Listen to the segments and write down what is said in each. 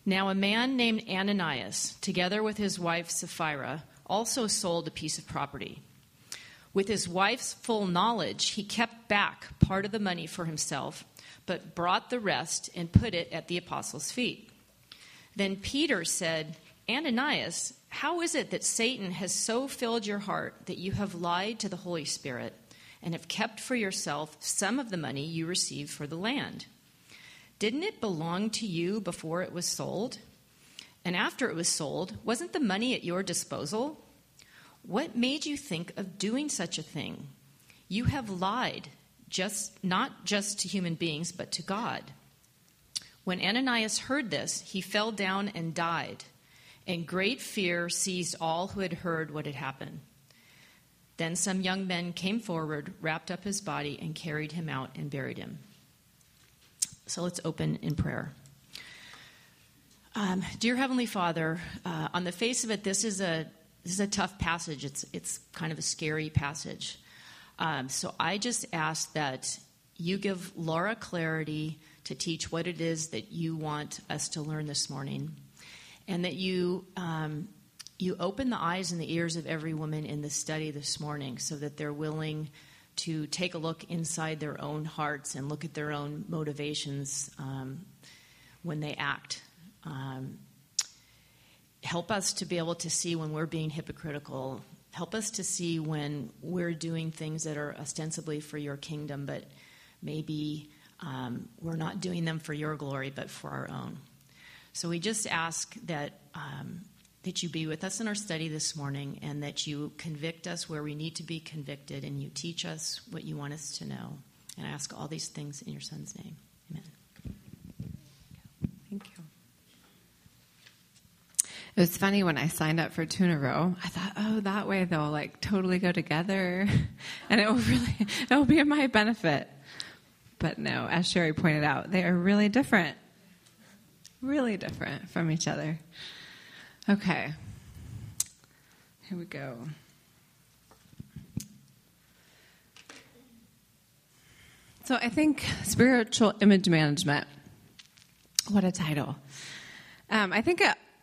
Now a man named Ananias, together with his wife Sapphira, also sold a piece of property. With his wife's full knowledge, he kept back part of the money for himself, but brought the rest and put it at the apostles' feet. Then Peter said, Ananias, how is it that Satan has so filled your heart that you have lied to the Holy Spirit and have kept for yourself some of the money you received for the land? Didn't it belong to you before it was sold? And after it was sold, wasn't the money at your disposal? What made you think of doing such a thing? You have lied, not just to human beings, but to God. When Ananias heard this, he fell down and died, and great fear seized all who had heard what had happened. Then some young men came forward, wrapped up his body, and carried him out and buried him. So let's open in prayer. Dear Heavenly Father, on the face of it, this is a tough passage. It's kind of a scary passage. So I just ask that you give Laura clarity to teach what it is that you want us to learn this morning, and that you open the eyes and the ears of every woman in the study this morning so that they're willing to take a look inside their own hearts and look at their own motivations when they act. Help us to be able to see when we're being hypocritical. Help us to see when we're doing things that are ostensibly for your kingdom, but maybe we're not doing them for your glory, but for our own. So we just ask that you be with us in our study this morning, and that you convict us where we need to be convicted, and you teach us what you want us to know. And I ask all these things in your Son's name. Amen. Thank you. It was funny when I signed up for 2 in a row. I thought, oh, that way they'll like totally go together, and it will be in my benefit. But no, as Sherry pointed out, they are really different from each other. Okay, here we go. So I think spiritual image management, what a title. I think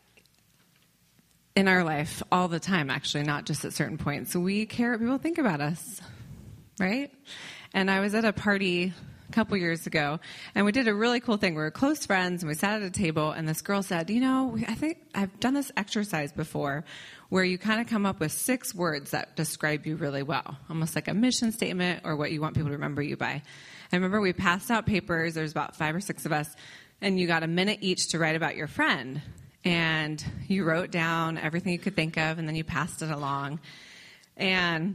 in our life all the time, actually, not just at certain points, we care what people think about us, right? And I was at a party a couple years ago, and we did a really cool thing. We were close friends, and we sat at a table, and this girl said, I think I've done this exercise before where you kind of come up with 6 words that describe you really well, almost like a mission statement or what you want people to remember you by. I remember we passed out papers. There's about 5 or 6 of us, and you got a minute each to write about your friend. And you wrote down everything you could think of, and then you passed it along. And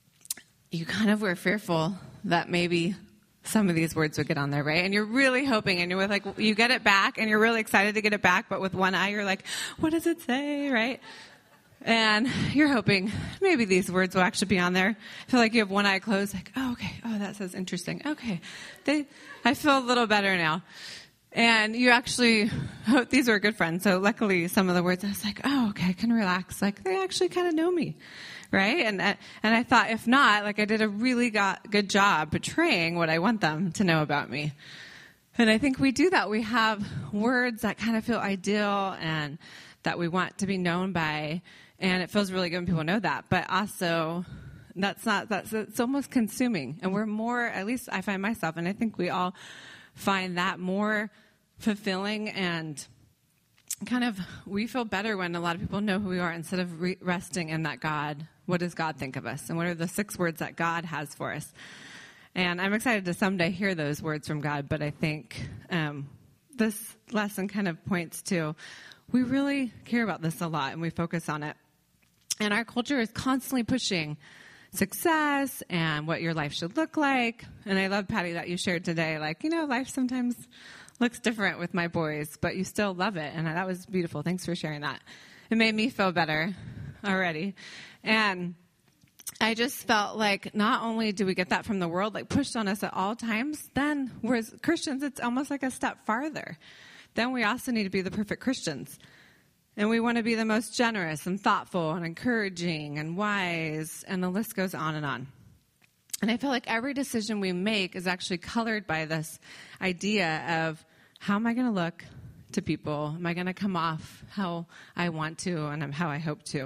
you kind of were fearful that maybe some of these words would get on there, right? And you're really hoping, and you're like, you get it back, and you're really excited to get it back, but with one eye, you're like, what does it say, right? And you're hoping maybe these words will actually be on there. I feel like you have one eye closed, like, oh, okay, oh, that says interesting. Okay, I feel a little better now. And you actually, these were good friends, so luckily some of the words, I was like, oh, okay, I can relax. Like, they actually kind of know me, right? And I thought, if not, like, I did a really good job portraying what I want them to know about me. And I think we do that. We have words that kind of feel ideal and that we want to be known by, and it feels really good when people know that. But also, it's almost consuming. And we're more, at least I find myself, and I think we all find that more fulfilling, and kind of we feel better when a lot of people know who we are instead of resting in that God. What does God think of us? And what are the 6 words that God has for us? And I'm excited to someday hear those words from God, but I think this lesson kind of points to we really care about this a lot, and we focus on it. And our culture is constantly pushing success and what your life should look like. And I love, Patty, that you shared today, like, life sometimes looks different with my boys, but you still love it. And that was beautiful. Thanks for sharing that. It made me feel better already. And I just felt like not only do we get that from the world, like pushed on us at all times, then whereas Christians, it's almost like a step farther. Then we also need to be the perfect Christians. And we want to be the most generous and thoughtful and encouraging and wise, and the list goes on and on. And I feel like every decision we make is actually colored by this idea of how am I going to look to people? Am I going to come off how I want to and how I hope to?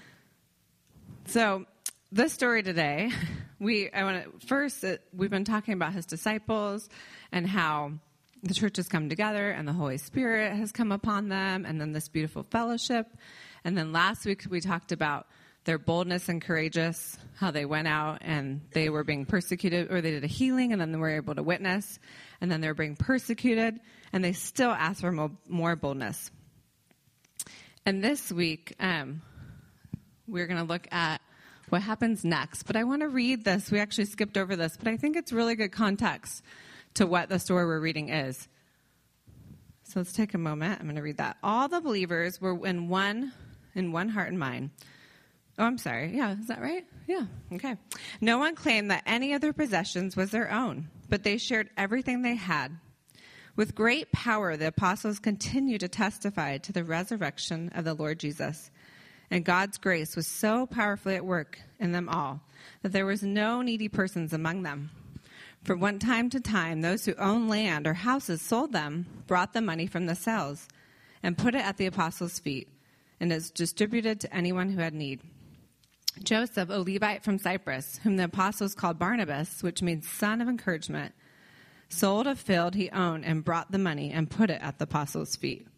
So this story today, we've been talking about his disciples and how the church has come together and the Holy Spirit has come upon them, and then this beautiful fellowship. And then last week we talked about their boldness and courageous, how they went out and they were being persecuted, or they did a healing and then they were able to witness, and then they were being persecuted and they still asked for more boldness. And this week, we're going to look at what happens next. But I want to read this. We actually skipped over this, but I think it's really good context to what the story we're reading is. So let's take a moment. I'm going to read that. All the believers were in one heart and mind. Oh, I'm sorry. Yeah, is that right? Yeah, okay. No one claimed that any of their possessions was their own, but they shared everything they had. With great power, the apostles continued to testify to the resurrection of the Lord Jesus. And God's grace was so powerfully at work in them all that there was no needy persons among them. From one time to time, those who owned land or houses sold them, brought the money from the sales, and put it at the apostles' feet, and is distributed to anyone who had need. Joseph, a Levite from Cyprus, whom the apostles called Barnabas, which means son of encouragement, sold a field he owned and brought the money and put it at the apostles' feet.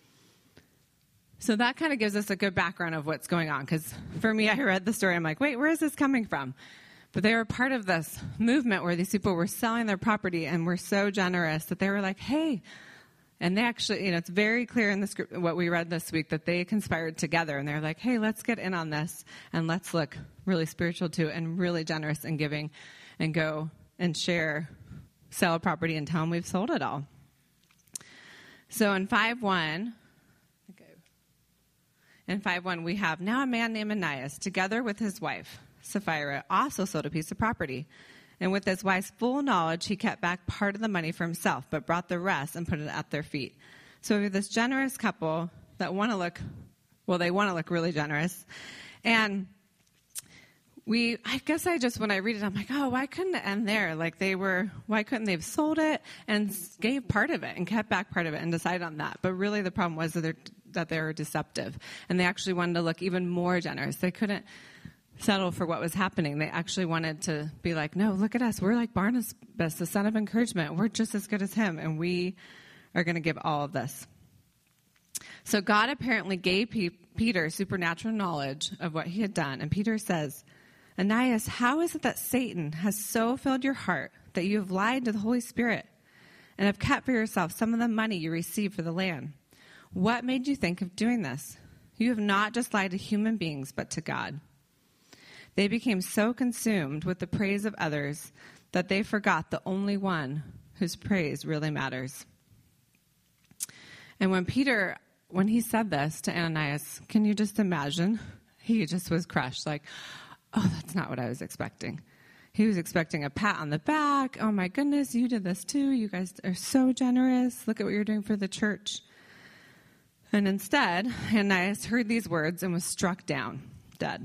So that kind of gives us a good background of what's going on, because for me, I read the story, I'm like, wait, where is this coming from? But they were part of this movement where these people were selling their property and were so generous that they were like, hey. And they actually, it's very clear in the script, what we read this week, that they conspired together. And they're like, hey, let's get in on this and let's look really spiritual too and really generous in giving and go and sell a property and tell them we've sold it all. So in 5:1, we have, now a man named Ananias, together with his wife, Sapphira, also sold a piece of property. And with his wife's full knowledge, he kept back part of the money for himself, but brought the rest and put it at their feet. So we have this generous couple that they want to look really generous. And when I read it, I'm like, oh, why couldn't it end there? Why couldn't they have sold it and gave part of it and kept back part of it and decided on that? But really the problem was that they were deceptive. And they actually wanted to look even more generous. They couldn't settle for what was happening. They actually wanted to be like, no, look at us. We're like Barnabas, the son of encouragement. We're just as good as him, and we are going to give all of this. So God apparently gave Peter supernatural knowledge of what he had done. And Peter says, Ananias, how is it that Satan has so filled your heart that you have lied to the Holy Spirit and have kept for yourself some of the money you received for the land? What made you think of doing this? You have not just lied to human beings, but to God. They became so consumed with the praise of others that they forgot the only one whose praise really matters. And when he said this to Ananias, can you just imagine? He just was crushed, like, oh, that's not what I was expecting. He was expecting a pat on the back. Oh my goodness, you did this too. You guys are so generous. Look at what you're doing for the church. And instead, Ananias heard these words and was struck down, dead.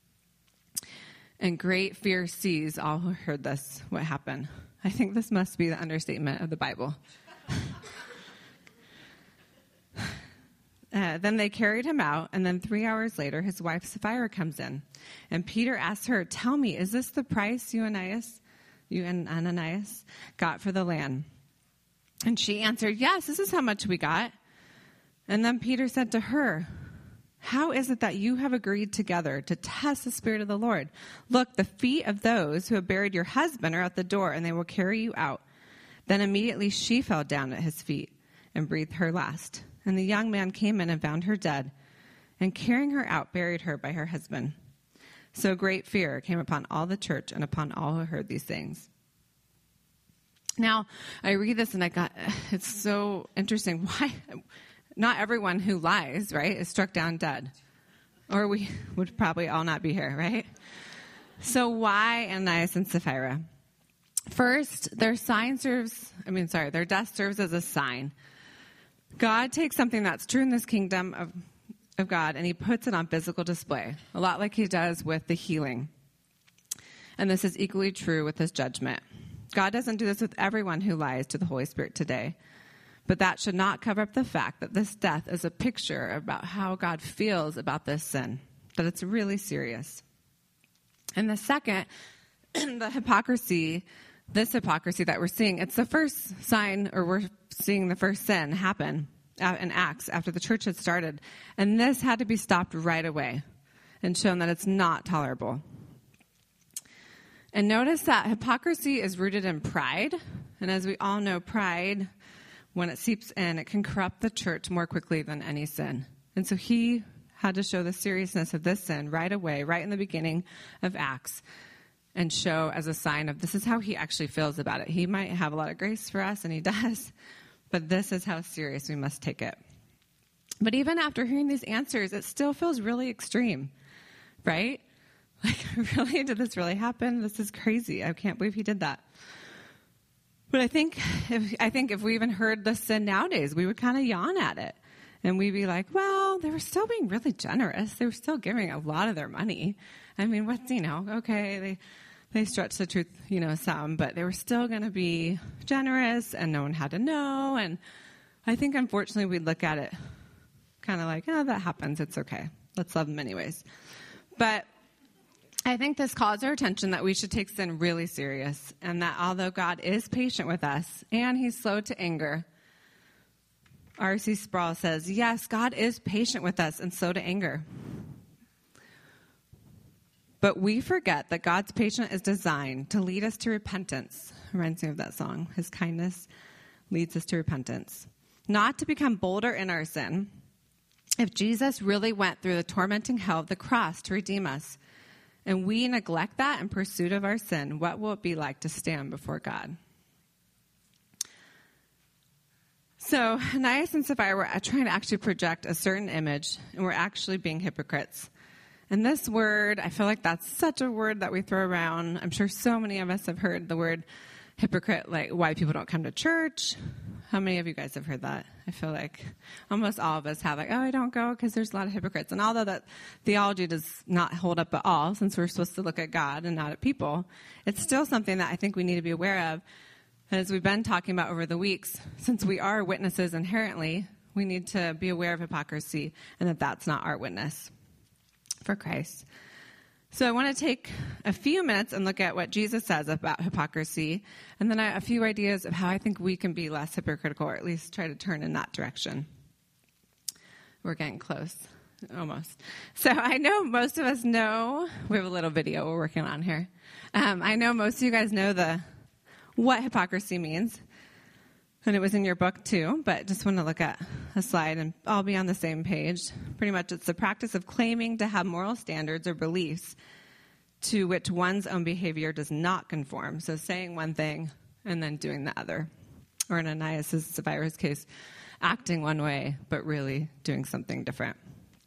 And great fear seized all who heard this, what happened. I think this must be the understatement of the Bible. Then they carried him out, and then 3 hours later, his wife Sapphira comes in. And Peter asked her, tell me, is this the price you and Ananias got for the land? And she answered, yes, this is how much we got. And then Peter said to her, how is it that you have agreed together to test the Spirit of the Lord? Look, the feet of those who have buried your husband are at the door, and they will carry you out. Then immediately she fell down at his feet and breathed her last. And the young man came in and found her dead, and carrying her out, buried her by her husband. So great fear came upon all the church and upon all who heard these things. Now, I read this and it's so interesting. Why? Not everyone who lies, right, is struck down dead. Or we would probably all not be here, right? So why Ananias and Sapphira? First, their death serves as a sign. God takes something that's true in this kingdom of God, and he puts it on physical display, a lot like he does with the healing. And this is equally true with his judgment. God doesn't do this with everyone who lies to the Holy Spirit today. But that should not cover up the fact that this death is a picture about how God feels about this sin, that it's really serious. And the second, the hypocrisy, this hypocrisy that we're seeing, it's the first sign, or we're seeing the first sin happen in Acts after the church had started. And this had to be stopped right away and shown that it's not tolerable. And notice that hypocrisy is rooted in pride. And as we all know, pride, when it seeps in, it can corrupt the church more quickly than any sin. And so he had to show the seriousness of this sin right away, right in the beginning of Acts, and show as a sign of this is how he actually feels about it. He might have a lot of grace for us, and he does, but this is how serious we must take it. But even after hearing these answers, it still feels really extreme, right? Like, really? Did this really happen? This is crazy. I can't believe he did that. But I think if we even heard this sin nowadays, we would kind of yawn at it. And we'd be like, well, they were still being really generous. They were still giving a lot of their money. I mean, what's, okay, they stretched the truth, some, but they were still going to be generous and no one had to know. And I think, unfortunately, we'd look at it kind of like, oh, that happens. It's okay. Let's love them anyways. But I think this calls our attention that we should take sin really serious, and that although God is patient with us and he's slow to anger, R.C. Sproul says, yes, God is patient with us and slow to anger. But we forget that God's patience is designed to lead us to repentance. Reminds me of that song. His kindness leads us to repentance. Not to become bolder in our sin. If Jesus really went through the tormenting hell of the cross to redeem us, and we neglect that in pursuit of our sin, what will it be like to stand before God? So Ananias and Sapphira were trying to actually project a certain image, and we're actually being hypocrites. And this word, I feel like that's such a word that we throw around. I'm sure so many of us have heard the word hypocrite, like why people don't come to church. How many of you guys have heard that? I feel like almost all of us have, like, oh, I don't go because there's a lot of hypocrites. And although that theology does not hold up at all, since we're supposed to look at God and not at people, it's still something that I think we need to be aware of. As we've been talking about over the weeks, since we are witnesses inherently, we need to be aware of hypocrisy and that that's not our witness for Christ. So I want to take a few minutes and look at what Jesus says about hypocrisy, and then a few ideas of how I think we can be less hypocritical, or at least try to turn in that direction. We're getting close, almost. So I know most of us know, we have a little video we're working on here. I know most of you guys know what hypocrisy means, and it was in your book too, but just want to look at a slide and all be on the same page. Pretty much it's the practice of claiming to have moral standards or beliefs to which one's own behavior does not conform. So saying one thing and then doing the other. Or in Ananias' Sapphira's case, acting one way but really doing something different.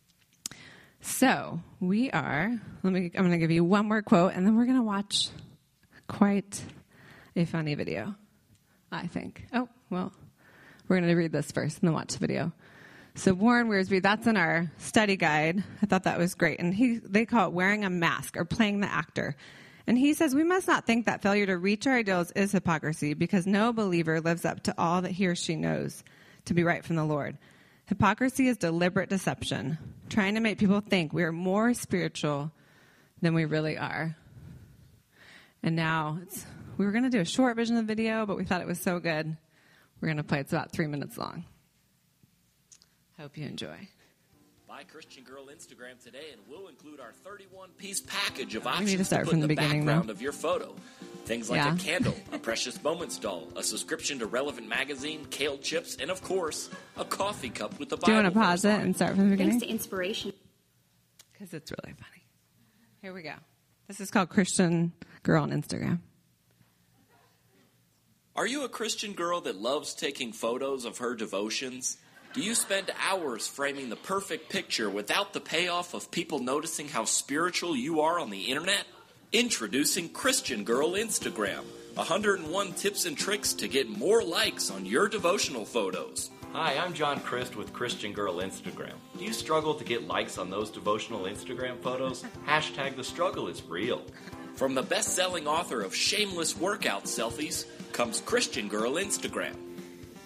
So I'm going to give you one more quote and then we're going to watch quite a funny video, I think. Oh, well, we're going to read this first and then watch the video. So Warren Wiersbe, that's in our study guide. I thought that was great. And they call it wearing a mask or playing the actor. And he says, we must not think that failure to reach our ideals is hypocrisy because no believer lives up to all that he or she knows to be right from the Lord. Hypocrisy is deliberate deception, trying to make people think we are more spiritual than we really are. And now we were going to do a short version of the video, but we thought it was so good. We're going to play it. It's about 3 minutes long. Hope you enjoy. Buy Christian Girl Instagram today, and we'll include our 31-piece package of options we need to start put from in the the beginning, background though. of your photo. Things like a candle, a Precious Moments doll, a subscription to Relevant Magazine, kale chips, and, of course, a coffee cup with the Bible. Do you want to pause it and start from the beginning? Thanks to inspiration. Because it's really funny. Here we go. This is called Christian Girl on Instagram. Are you a Christian girl that loves taking photos of her devotions? Do you spend hours framing the perfect picture without the payoff of people noticing how spiritual you are on the internet? Introducing Christian Girl Instagram. 101 tips and tricks to get more likes on your devotional photos. Hi, I'm John Christ with Christian Girl Instagram. Do you struggle to get likes on those devotional Instagram photos? Hashtag the struggle is real. From the best-selling author of Shameless Workout Selfies comes Christian Girl Instagram.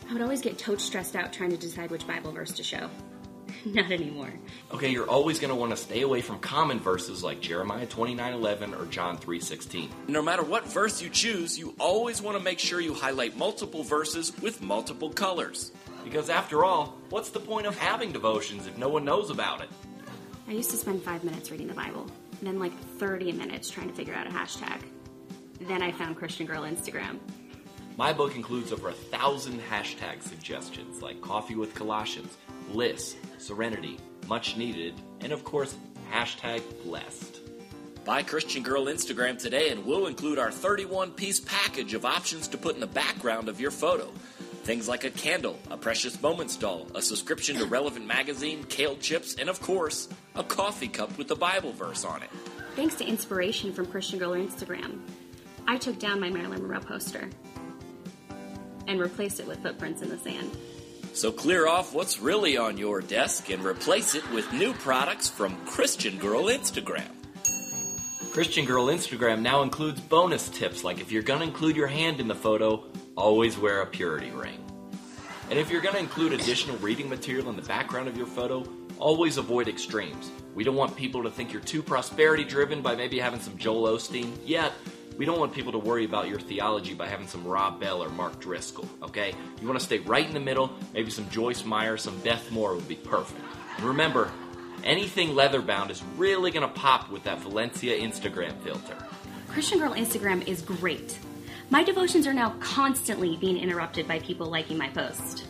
I would always get totes stressed out trying to decide which Bible verse to show. Not anymore. Okay, you're always going to want to stay away from common verses like Jeremiah 29:11 or John 3:16. No matter what verse you choose, you always want to make sure you highlight multiple verses with multiple colors. Because after all, what's the point of having devotions if no one knows about it? I used to spend 5 minutes reading the Bible, and then like 30 minutes trying to figure out a hashtag. Then I found Christian Girl Instagram. My book includes over 1,000 hashtag suggestions like Coffee with Colossians, Bliss, Serenity, Much Needed, and of course, hashtag Blessed. Buy Christian Girl Instagram today and we'll include our 31-piece package of options to put in the background of your photo. Things like a candle, a Precious Moments doll, a subscription to Relevant Magazine, kale chips, and of course, a coffee cup with the Bible verse on it. Thanks to inspiration from Christian Girl Instagram, I took down my Marilyn Monroe poster and replaced it with footprints in the sand. So clear off what's really on your desk and replace it with new products from Christian Girl Instagram. Christian Girl Instagram now includes bonus tips like if you're going to include your hand in the photo, always wear a purity ring. And if you're going to include additional reading material in the background of your photo, always avoid extremes. We don't want people to think you're too prosperity driven by maybe having some Joel Osteen, yet we don't want people to worry about your theology by having some Rob Bell or Mark Driscoll, okay? You want to stay right in the middle, maybe some Joyce Meyer, some Beth Moore would be perfect. And remember, anything leather-bound is really going to pop with that Valencia Instagram filter. Christian Girl Instagram is great. My devotions are now constantly being interrupted by people liking my post.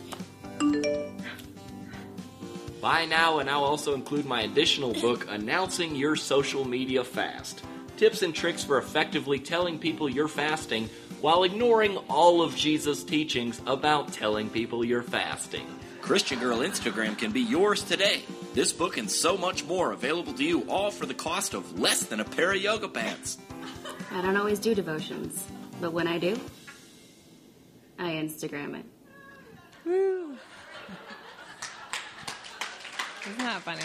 Buy now, and I'll also include my additional book, Announcing Your Social Media Fast. Tips and tricks for effectively telling people you're fasting while ignoring all of Jesus' teachings about telling people you're fasting. Christian Girl Instagram can be yours today. This book and so much more available to you all for the cost of less than a pair of yoga pants. I don't always do devotions, but when I do, I Instagram it. Woo. Isn't that funny?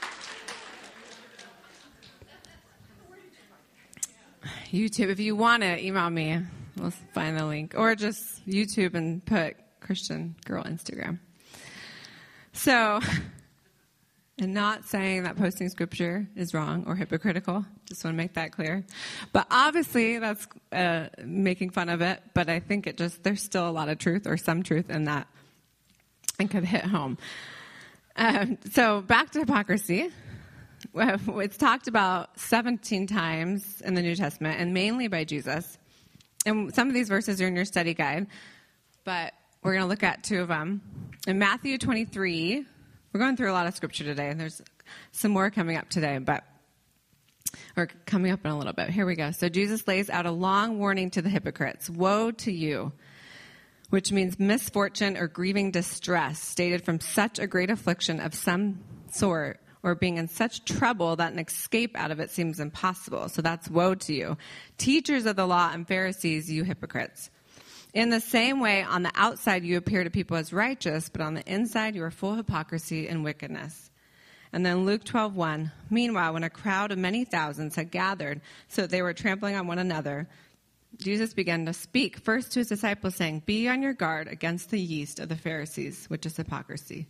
YouTube, if you want to email me, we'll find the link. Or just YouTube and put Christian Girl Instagram. So, and not saying that posting scripture is wrong or hypocritical. Just want to make that clear. But obviously, that's making fun of it. But I think there's still a lot of truth or some truth in that and could hit home. So back to hypocrisy. It's talked about 17 times in the New Testament and mainly by Jesus. And some of these verses are in your study guide, but we're going to look at two of them. In Matthew 23, we're going through a lot of scripture today, and there's some more coming up today, or coming up in a little bit. Here we go. So Jesus lays out a long warning to the hypocrites. Woe to you, which means misfortune or grieving distress, stated from such a great affliction of some sort, or being in such trouble that an escape out of it seems impossible. So that's woe to you. Teachers of the law and Pharisees, you hypocrites. In the same way, on the outside you appear to people as righteous, but on the inside you are full of hypocrisy and wickedness. And then Luke 12:1. Meanwhile, when a crowd of many thousands had gathered so that they were trampling on one another, Jesus began to speak first to his disciples, saying, "Be on your guard against the yeast of the Pharisees, which is hypocrisy."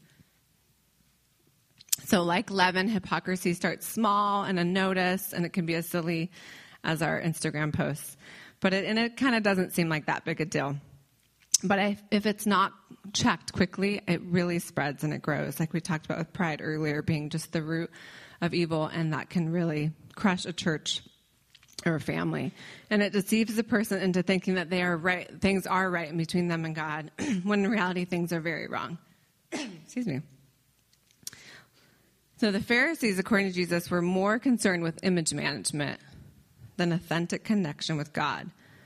So like leaven, hypocrisy starts small and unnoticed, and it can be as silly as our Instagram posts. But it kind of doesn't seem like that big a deal. But if it's not checked quickly, it really spreads and it grows, like we talked about with pride earlier, being just the root of evil, and that can really crush a church or a family. And it deceives the person into thinking that they are right, things are right in between them and God, when in reality things are very wrong. Excuse me. So the Pharisees, according to Jesus, were more concerned with image management than authentic connection with God.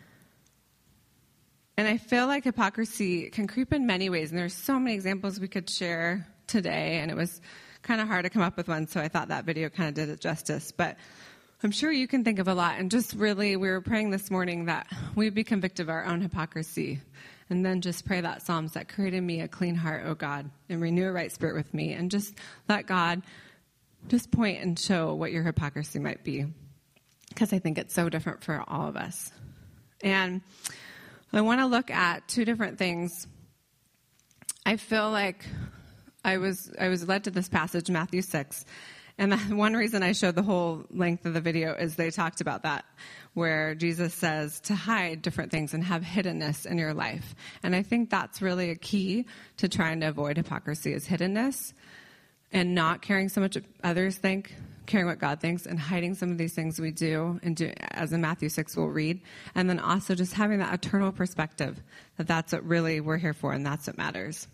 And I feel like hypocrisy can creep in many ways, and there's so many examples we could share today, and it was kind of hard to come up with one, so I thought that video kind of did it justice. But I'm sure you can think of a lot, and just really, we were praying this morning that we'd be convicted of our own hypocrisy, and then just pray that Psalms that created me a clean heart, O God, and renew a right spirit with me, and just let God just point and show what your hypocrisy might be, because I think it's so different for all of us. And I want to look at two different things I feel like I was led to this passage, Matthew 6. And the one reason I showed the whole length of the video is they talked about that, where Jesus says to hide different things and have hiddenness in your life. And I think that's really a key to trying to avoid hypocrisy, is hiddenness and not caring so much what others think, caring what God thinks, and hiding some of these things we do, as in Matthew 6 we'll read. And then also just having that eternal perspective, that that's what really we're here for and that's what matters.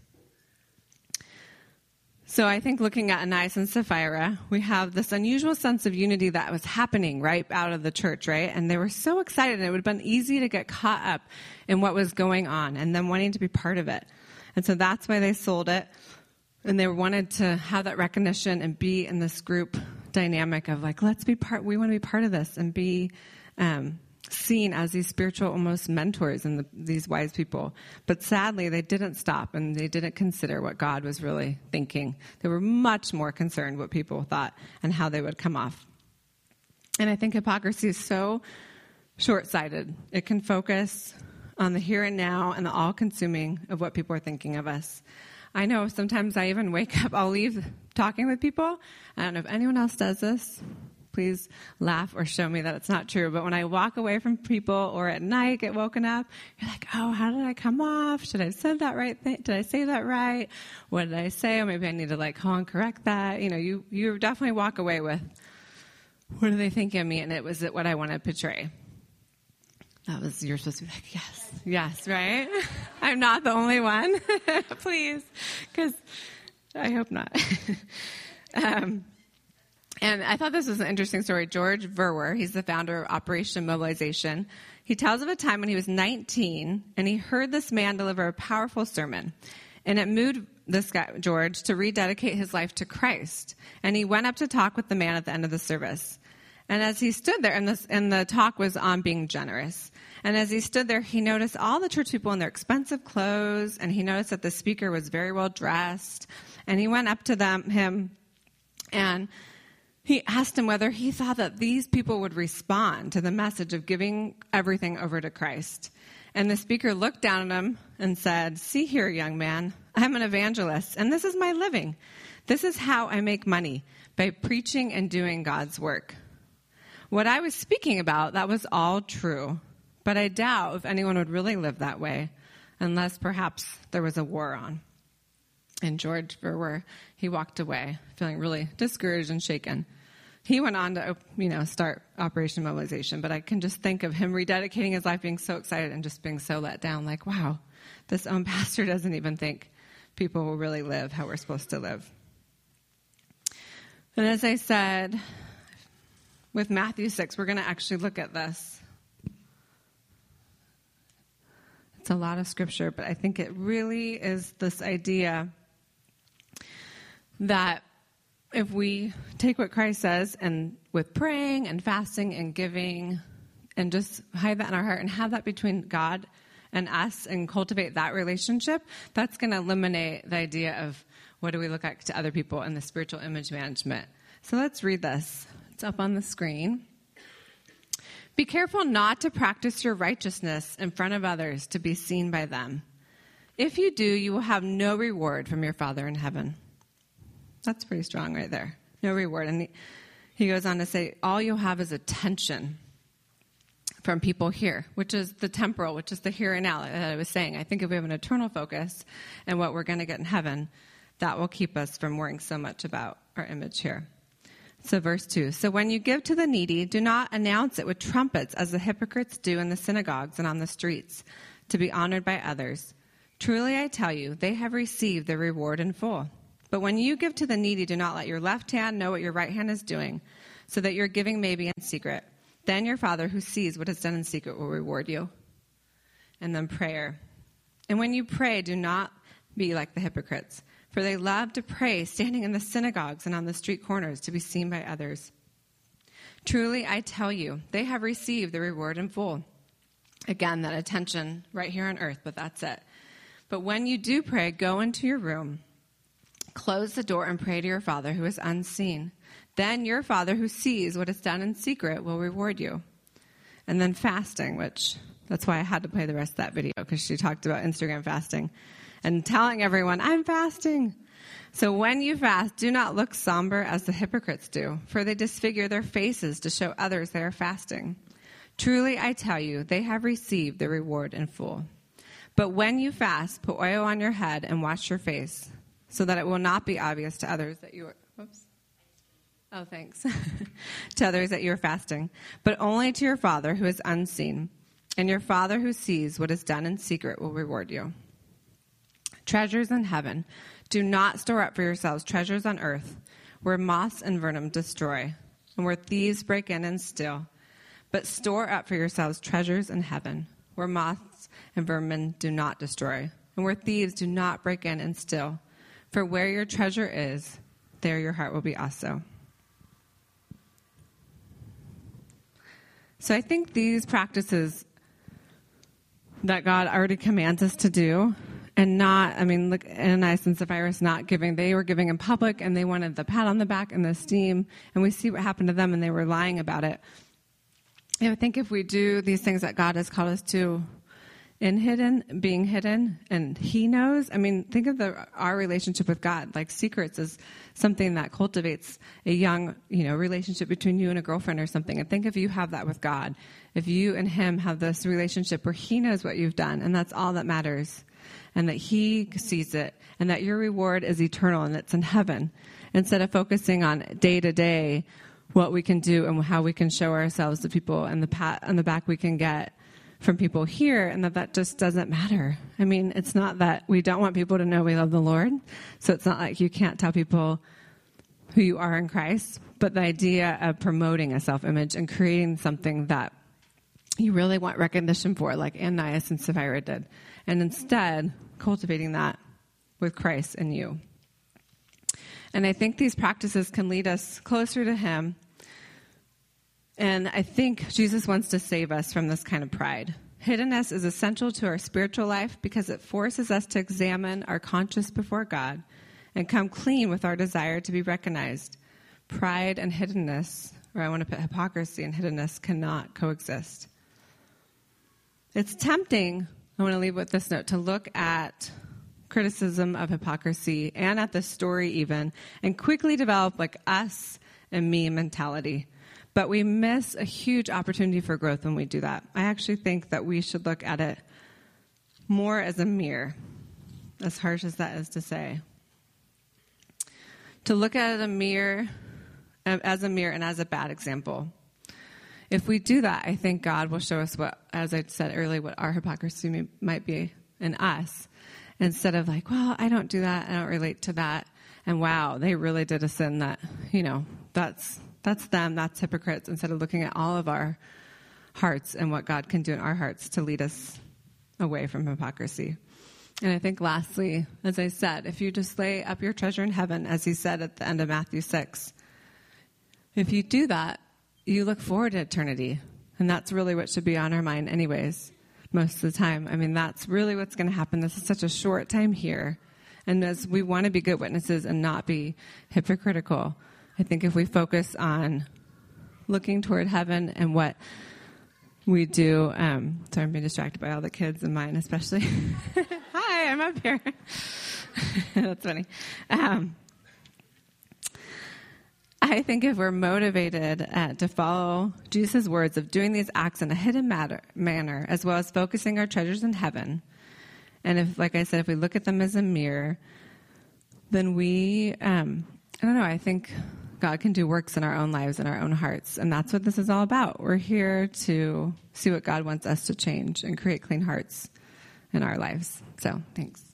So I think looking at Ananias and Sapphira, we have this unusual sense of unity that was happening right out of the church, right? And they were so excited, and it would have been easy to get caught up in what was going on and them wanting to be part of it. And so that's why they sold it. And they wanted to have that recognition and be in this group dynamic of like, let's be part, we want to be part of this and be seen as these spiritual almost mentors and these wise people. But sadly, they didn't stop and they didn't consider what God was really thinking. They were much more concerned what people thought and how they would come off. And I think hypocrisy is so short-sighted. It can focus on the here and now and the all-consuming of what people are thinking of us. I know sometimes I even wake up, I'll leave talking with people. I don't know if anyone else does this. Please laugh or show me that it's not true. But when I walk away from people or at night get woken up, you're like, oh, how did I come off? Should I have said that right thing? Did I say that right? What did I say? Or maybe I need to call and correct that. You know, you definitely walk away with, what are they thinking of me? And was it what I want to portray? You're supposed to be like, yes, right? I'm not the only one. Please, because I hope not. And I thought this was an interesting story. George Verwer, he's the founder of Operation Mobilization. He tells of a time when he was 19, and he heard this man deliver a powerful sermon. And it moved this guy, George, to rededicate his life to Christ. And he went up to talk with the man at the end of the service. And as he stood there, and the talk was on being generous. And as he stood there, he noticed all the church people in their expensive clothes, and he noticed that the speaker was very well dressed. And he went up to him, and he asked him whether he thought that these people would respond to the message of giving everything over to Christ. And the speaker looked down at him and said, "See here, young man, I'm an evangelist, and this is my living. This is how I make money, by preaching and doing God's work. What I was speaking about, that was all true, but I doubt if anyone would really live that way, unless perhaps there was a war on." And George Verwer, he walked away feeling really discouraged and shaken. He went on to, start Operation Mobilization, but I can just think of him rededicating his life, being so excited and just being so let down, like, wow, this own pastor doesn't even think people will really live how we're supposed to live. And as I said, with Matthew 6, we're going to actually look at this. It's a lot of scripture, but I think it really is this idea that if we take what Christ says and with praying and fasting and giving and just hide that in our heart and have that between God and us and cultivate that relationship, that's going to eliminate the idea of what do we look like to other people in the spiritual image management. So let's read this. It's up on the screen. Be careful not to practice your righteousness in front of others to be seen by them. If you do, you will have no reward from your Father in heaven. That's pretty strong right there. No reward. And he goes on to say, all you'll have is attention from people here, which is the temporal, which is the here and now that I was saying. I think if we have an eternal focus and what we're going to get in heaven, that will keep us from worrying so much about our image here. So verse 2, so when you give to the needy, do not announce it with trumpets as the hypocrites do in the synagogues and on the streets, to be honored by others. Truly I tell you, they have received their reward in full. But when you give to the needy, do not let your left hand know what your right hand is doing, so that your giving may be in secret. Then your Father who sees what is done in secret will reward you. And then prayer. And when you pray, do not be like the hypocrites, for they love to pray standing in the synagogues and on the street corners to be seen by others. Truly, I tell you, they have received the reward in full. Again, that attention right here on earth, but that's it. But when you do pray, go into your room, close the door, and pray to your Father who is unseen. Then your Father who sees what is done in secret will reward you. And then fasting, which that's why I had to play the rest of that video, because she talked about Instagram fasting. and telling everyone, I'm fasting. So when you fast, do not look somber as the hypocrites do, for they disfigure their faces to show others they are fasting. Truly, I tell you, they have received their reward in full. But when you fast, put oil on your head and wash your face, so that it will not be obvious to others that you are... Oops. Oh, thanks. To others that you are fasting, but only to your Father who is unseen. And your Father who sees what is done in secret will reward you. Treasures in heaven. Do not store up for yourselves treasures on earth, where moths and vermin destroy, and where thieves break in and steal. But store up for yourselves treasures in heaven, where moths and vermin do not destroy, and where thieves do not break in and steal. For where your treasure is, there your heart will be also. So I think these practices that God already commands us to do, and not, I mean, look, Ananias and Sapphira not giving, they were giving in public, and they wanted the pat on the back and the esteem, and we see what happened to them, and they were lying about it. I think if we do these things that God has called us to in hidden, being hidden, and He knows, I mean, think of our relationship with God. Like secrets is something that cultivates a young, relationship between you and a girlfriend or something. And think if you have that with God, if you and Him have this relationship where He knows what you've done, and that's all that matters, and that He sees it, and that your reward is eternal and it's in heaven, instead of focusing on day to day what we can do and how we can show ourselves to people, and the pat on the back we can get from people here, and that just doesn't matter. I mean, it's not that we don't want people to know we love the Lord, so it's not like you can't tell people who you are in Christ, but the idea of promoting a self-image and creating something that you really want recognition for, like Ananias and Sapphira did, and instead cultivating that with Christ in you. And I think these practices can lead us closer to Him. And I think Jesus wants to save us from this kind of pride. Hiddenness is essential to our spiritual life because it forces us to examine our conscience before God and come clean with our desire to be recognized. Pride and hiddenness, or I want to put hypocrisy and hiddenness, cannot coexist. It's tempting, I want to leave with this note, to look at criticism of hypocrisy and at the story even, and quickly develop like us and me mentality. But we miss a huge opportunity for growth when we do that. I actually think that we should look at it more as a mirror, as harsh as that is to say. To look at it as a mirror and as a bad example. If we do that, I think God will show us what, as I said earlier, what our hypocrisy might be in us. Instead of like, well, I don't do that, I don't relate to that, and wow, they really did a sin that, that's them, that's hypocrites, instead of looking at all of our hearts and what God can do in our hearts to lead us away from hypocrisy. And I think lastly, as I said, if you just lay up your treasure in heaven, as He said at the end of Matthew 6, if you do that, you look forward to eternity. And that's really what should be on our mind anyways, most of the time. I mean, that's really what's going to happen. This is such a short time here. And as we want to be good witnesses and not be hypocritical, I think if we focus on looking toward heaven and what we do, sorry, I'm being distracted by all the kids and mine especially. Hi, I'm up here. That's funny. I think if we're motivated to follow Jesus' words of doing these acts in a hidden manner, as well as focusing our treasures in heaven, and if, like I said, if we look at them as a mirror, then we, I think God can do works in our own lives and our own hearts. And that's what this is all about. We're here to see what God wants us to change and create clean hearts in our lives. So, thanks.